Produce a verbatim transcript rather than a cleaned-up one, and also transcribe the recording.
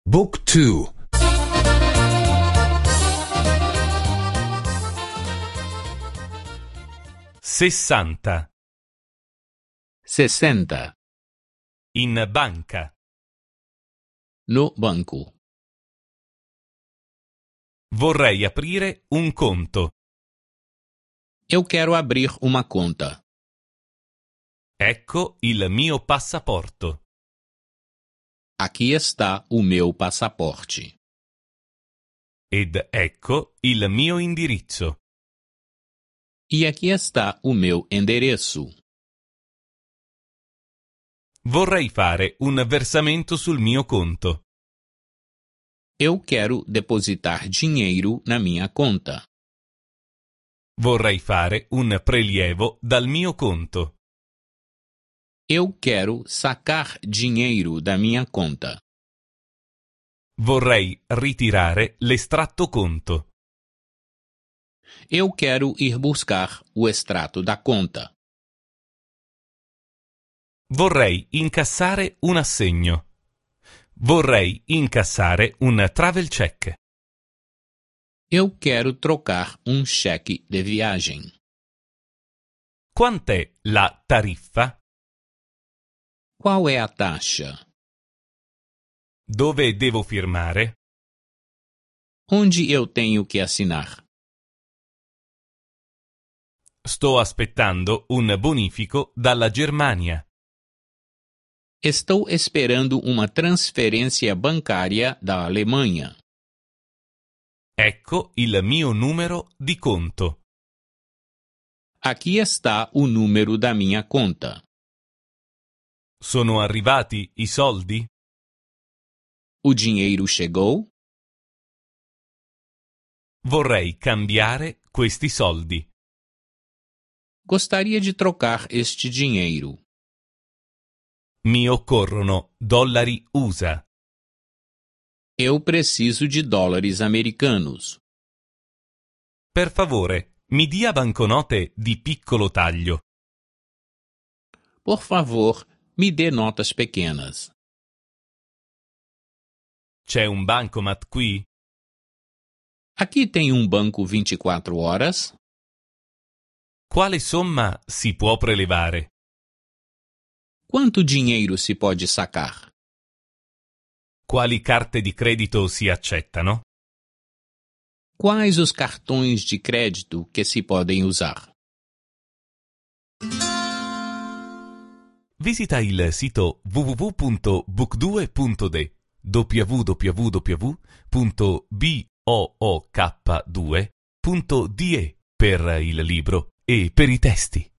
Book two. Sessanta. sessenta. In banca. No banco. Vorrei aprire un conto. Eu quero abrir uma conta. Ecco il mio passaporto. Aqui está o meu passaporte. Ed ecco il mio indirizzo. E aqui está o meu endereço. Vorrei fare un versamento sul mio conto. Eu quero depositar dinheiro na minha conta. Vorrei fare un prelievo dal mio conto. Eu quero sacar dinheiro da minha conta. Vorrei ritirare l'estratto conto. Eu quero ir buscar o extrato da conta. Vorrei incassare un assegno. Vorrei incassare un travel check. Eu quero trocar um cheque de viagem. Quant'è la tariffa? Qual é a taxa? Dove devo firmare? Onde eu tenho que assinar? Sto aspettando un bonifico dalla Germania. Estou esperando uma transferência bancária da Alemanha. Ecco il mio numero di conto. Aqui está o número da minha conta. Sono arrivati i soldi? O dinheiro chegou? Vorrei cambiare questi soldi. Gostaria de trocar este dinheiro. Mi occorrono dollari U S A. Eu preciso de dólares americanos. Per favore, mi dia banconote di piccolo taglio. Por favor, me dê notas pequenas. C'è un bancomat qui? Aqui tem um banco vinte e quatro horas? Quale somma si può prelevare? Quanto dinheiro se pode sacar? Quali carte di credito si accettano? Quais os cartões de crédito que se podem usar? Visita il sito w w w punto book due punto d w w w punto book due punto d e per il libro e per i testi.